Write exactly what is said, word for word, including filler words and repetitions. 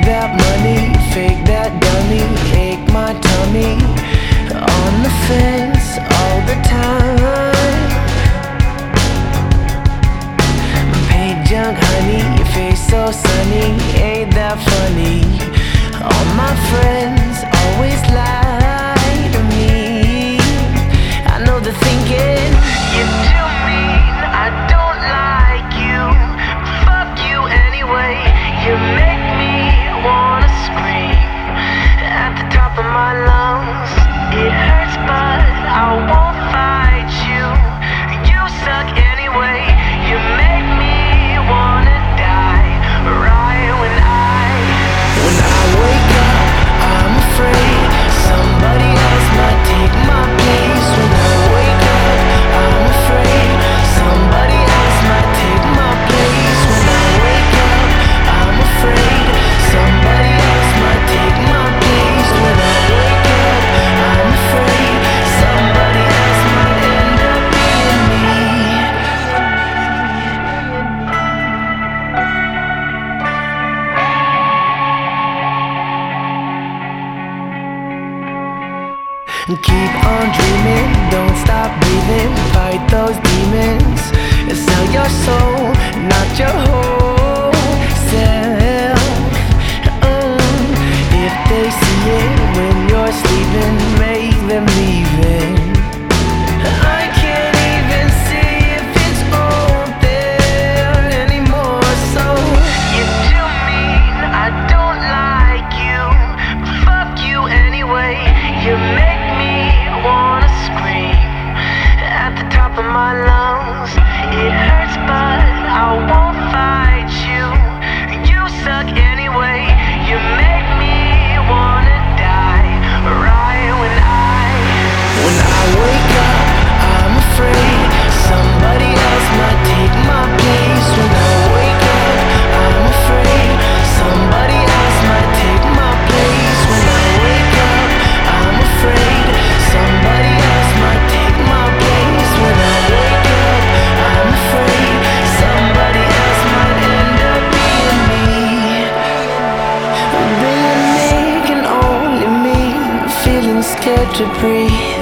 that money, fake that dummy, ache my tummy, on the fence all the time. Paint junk honey, your face so sunny, ain't that funny? All my friends always lie to me. I know they're thinking, you're too mean, I don't like you, fuck you anyway. You make me wanna scream at the top of my lungs. It hurts but I won't fight you. You suck anyway. You make me wanna die right when I When I wake up, I'm afraid somebody else might take my place. When I wake up, I'm afraid somebody else might take my place. When I wake up, I'm afraid somebody else might take my place. When I wake up, I'm afraid somebody else might end up being me. Keep on dreaming, don't stop breathing, fight those demons, and sell your soul, not your whole self. Mm. If they see it when you're sleeping, make them leave it. I can't even see if it's all there anymore. So you're too mean, I don't like you, fuck you anyway. You make me wanna scream at the top of my lungs. It hurts but I won't fight you. You suck anyway. You make me wanna die right when I When I wake up, I'm afraid somebody else might take my place. When I wake up, I'm afraid somebody else might take my place. When I wake up, I'm afraid somebody else might take my place. When I wake up, I'm afraid somebody else might end up being me. Being me can only mean feeling scared to breathe.